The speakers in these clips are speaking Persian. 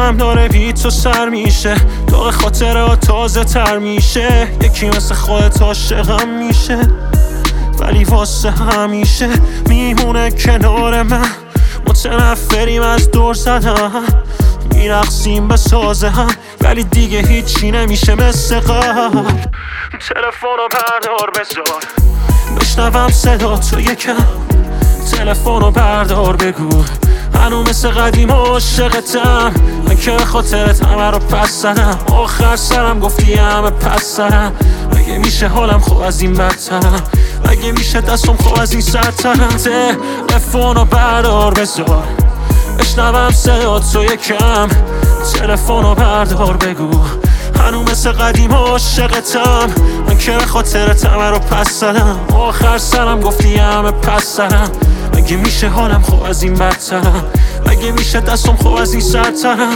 دلم داره بی تو سر میشه، دور خاطره تازه تر میشه. یکی مثل خودت عاشقم میشه، ولی واسه همیشه میمونه کنار من. متنفریم از دور زدن، میرقصیم به سازه هم، ولی دیگه هیچی نمیشه مثل قبل. تلفنو بردار بذار بشنوم صدا تو یکم، تلفنو بردار بگو هنو مثل قدیم عاشقتم. من که خاطرت همه رو پس زدم، آخر سرم گفتی همه پس زدم. مگه میشه حالم خوب از این بدترم، مگه میشه دستم خوب از این سرترم. تلفنو بردار بذار بشنوم صدا تو یکم، تلفنو بردار بگو هنو مثل قدیم عاشقتم. من که خاطرت همه رو پس زدم، آخر سرم گفتی همه پس زدم. مگه میشه حالم خوب از این بدترم، مگه میشه دستم خوب از این سرترم.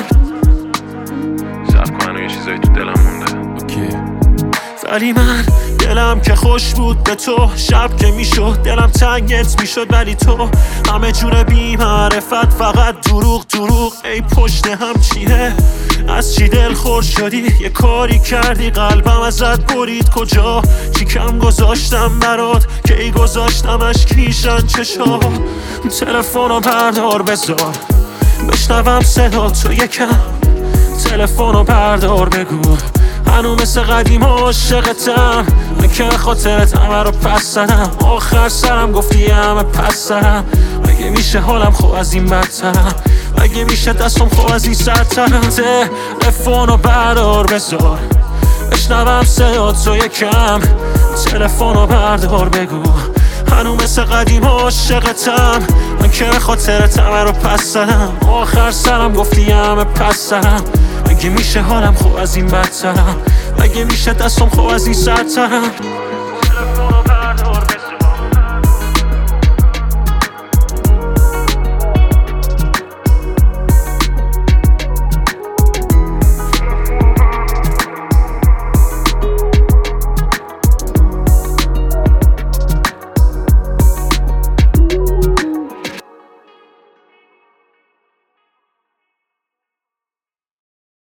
صبر کن یه چیزایی تو دلم مونده. اوکی. ولی من دلم که خوش بود به تو، شب که میشد دلم تنگت میشد. ولی تو همه جور بی معرفت، فقط دروغ دروغ. ای پشت هم چیه، از چی دل خور شدی؟ یه کاری کردی قلبم ازت برید. کجا چی کم گذاشتم برات که ای گذاشتمش کیشن چشا. تلفنو بردار بذار بشنوم صدا تو یکم، تلفنو بردار بگو هنو مثل قدیم عاشقتم. من که خاطرت همه رو پس زدم، آخر سرم گفتی همه پس زدم. مگه میشه حالم خوب از این بدترم، مگه میشه دستم خوب از این سرترم. تلفنو بردار بذار بشنوم صدا تو یکم، تلفنو بردار بگو هنو مثل قدیم عاشقتم. من که خاطرت همه رو پس زدم، آخر سرم گفتی همه پس زدم. مگه میشه حالم خوب از این بدترم، مگه میشه دستم خوب از این سرترم.